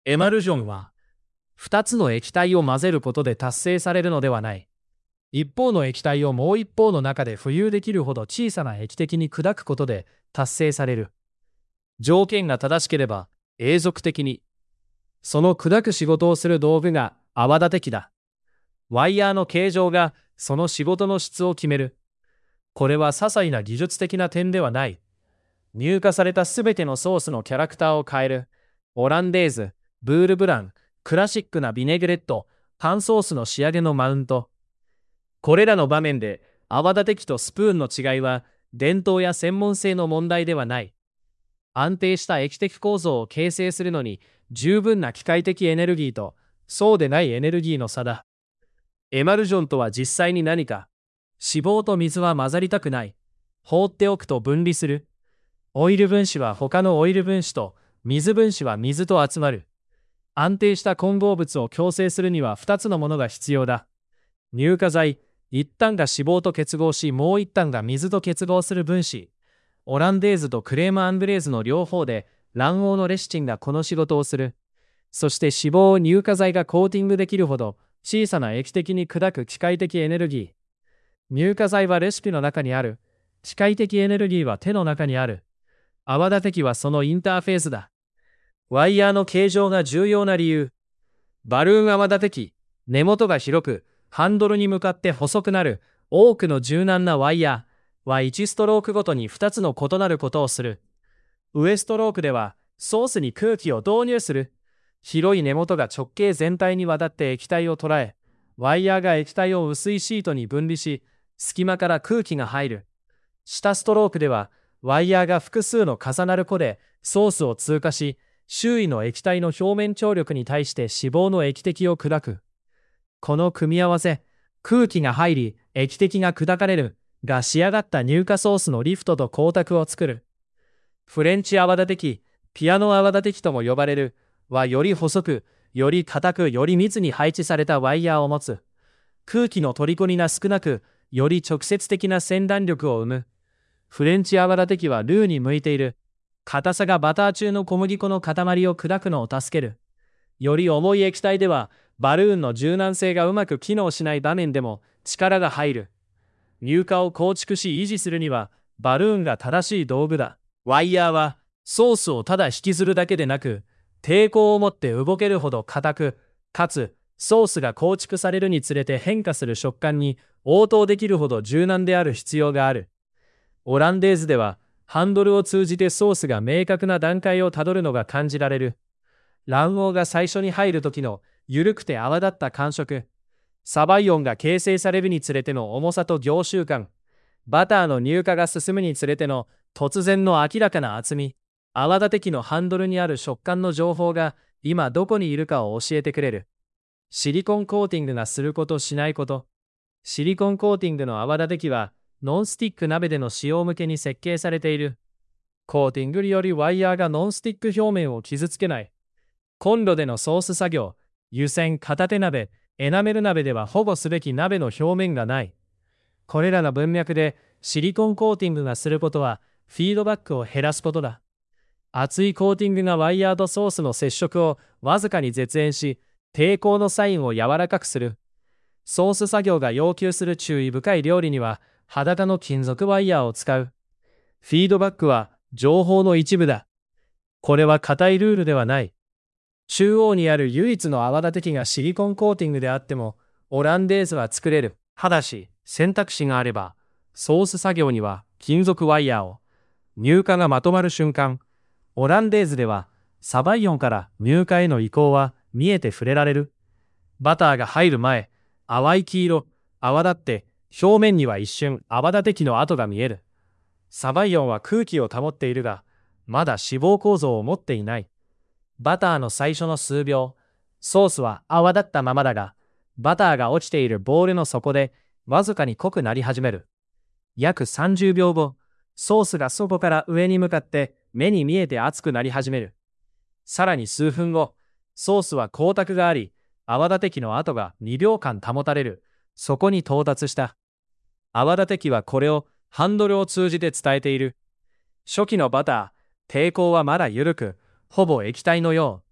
エマルジョンは、2つの液体を混ぜることで達成されるのではない。一方の液体をもう一方の中で浮遊できるほど小さな液滴に砕くことで達成される。条件が正しければ永続的に。その砕く仕事をする道具が泡立て器だ。ワイヤーの形状がその仕事の質を決める。これは些細な技術的な点ではない。入荷されたすべてのソースのキャラクターを変える。オランデーズ、ブールブラン、クラシックなビネグレット、パンソースの仕上げのマウント。これらの場面で泡立て器とスプーンの違いは伝統や専門性の問題ではない。安定した液滴構造を形成するのに十分な機械的エネルギーとそうでないエネルギーの差だ。エマルジョンとは実際に何か。脂肪と水は混ざりたくない。放っておくと分離する。オイル分子は他のオイル分子と、水分子は水と集まる。安定した混合物を共生するには2つのものが必要だ。乳化剤、一旦が脂肪と結合し、もう一旦が水と結合する分子。オランデーズとクレームアンブレーズの両方で、卵黄のレシチンがこの仕事をする。そして脂肪を乳化剤がコーティングできるほど、小さな液滴に砕く機械的エネルギー。乳化剤はレシピの中にある。機械的エネルギーは手の中にある。泡立て器はそのインターフェースだ。ワイヤーの形状が重要な理由。バルーン泡立て器、根元が広く、ハンドルに向かって細くなる、多くの柔軟なワイヤーは1ストロークごとに2つの異なることをする。上ストロークでは、ソースに空気を導入する。広い根元が直径全体にわたって液体を捉え、ワイヤーが液体を薄いシートに分離し、隙間から空気が入る。下ストロークでは、ワイヤーが複数の重なる弧でソースを通過し、周囲の液体の表面張力に対して脂肪の液滴を砕く。この組み合わせ、空気が入り、液滴が砕かれる、が仕上がった乳化ソースのリフトと光沢を作る。フレンチ泡立て器、ピアノ泡立て器とも呼ばれる、はより細く、より硬く、より密に配置されたワイヤーを持つ。空気の取り込みが少なく、より直接的な洗顔力を生む。フレンチ泡立て器はルーに向いている。硬さがバター中の小麦粉の塊を砕くのを助ける。より重い液体では、バルーンの柔軟性がうまく機能しない場面でも力が入る。乳化を構築し維持するには、バルーンが正しい道具だ。ワイヤーは、ソースをただ引きずるだけでなく、抵抗を持って動けるほど硬く、かつ、ソースが構築されるにつれて変化する食感に応答できるほど柔軟である必要がある。オランデーズでは、ハンドルを通じてソースが明確な段階をたどるのが感じられる。卵黄が最初に入る時の緩くて泡立った感触。サバイヨンが形成されるにつれての重さと凝集感。バターの乳化が進むにつれての突然の明らかな厚み。泡立て器のハンドルにある食感の情報が今どこにいるかを教えてくれる。シリコンコーティングがすることしないこと。シリコンコーティングの泡立て器はノンスティック鍋での使用向けに設計されている。コーティングによりワイヤーがノンスティック表面を傷つけない。コンロでのソース作業、湯煎片手鍋、エナメル鍋ではほぼすべき鍋の表面がない。これらの文脈でシリコンコーティングがすることはフィードバックを減らすことだ。厚いコーティングがワイヤーとソースの接触をわずかに絶縁し、抵抗のサインを柔らかくする。ソース作業が要求する注意深い料理には裸の金属ワイヤーを使う。フィードバックは情報の一部だ。これは固いルールではない。中央にある唯一の泡立て器がシリコンコーティングであっても、オランデーズは作れる。ただし、選択肢があれば、ソース作業には金属ワイヤーを。乳化がまとまる瞬間、オランデーズでは、サバイヨンから乳化への移行は見えて触れられる。バターが入る前、淡い黄色、泡立って、表面には一瞬泡立て器の跡が見える。サバイヨンは空気を保っているが、まだ脂肪構造を持っていない。バターの最初の数秒、ソースは泡立ったままだが、バターが落ちているボウルの底でわずかに濃くなり始める。約30秒後、ソースが底から上に向かって目に見えて熱くなり始める。さらに数分後、ソースは光沢があり、泡立て器の跡が2秒間保たれる。そこに到達した。泡立て器はこれをハンドルを通じて伝えている。初期のバター、抵抗はまだ緩く、ほぼ液体のよう。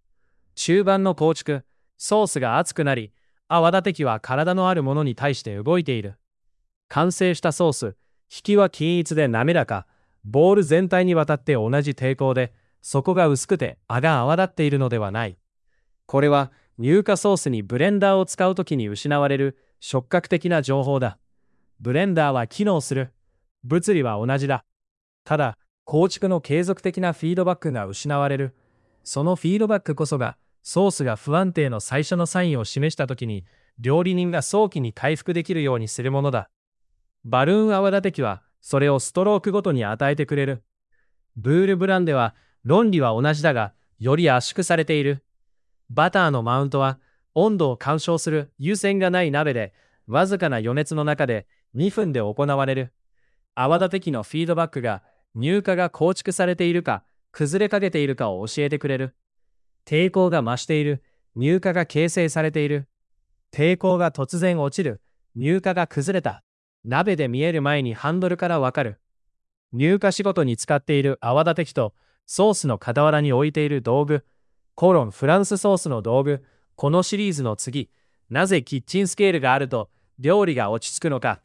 中盤の構築、ソースが熱くなり、泡立て器は体のあるものに対して動いている。完成したソース、引きは均一で滑らか、ボール全体にわたって同じ抵抗で、底が薄くて泡が泡立っているのではない。これは乳化ソースにブレンダーを使うときに失われる触覚的な情報だ。ブレンダーは機能する。物理は同じだ。ただ、構築の継続的なフィードバックが失われる。そのフィードバックこそが、ソースが不安定の最初のサインを示したときに、料理人が早期に回復できるようにするものだ。バルーン泡立て器は、それをストロークごとに与えてくれる。ブールブランでは、論理は同じだが、より圧縮されている。バターのマウントは、温度を干渉する湯煎がない鍋で、わずかな余熱の中で2分で行われる。泡立て器のフィードバックが、乳化が構築されているか、崩れかけているかを教えてくれる。抵抗が増している。乳化が形成されている。抵抗が突然落ちる。乳化が崩れた。鍋で見える前にハンドルからわかる。乳化仕事に使っている泡立て器と、ソースの傍らに置いている道具、フランスソースの道具、このシリーズの次、なぜキッチンスケールがあると料理が落ち着くのか。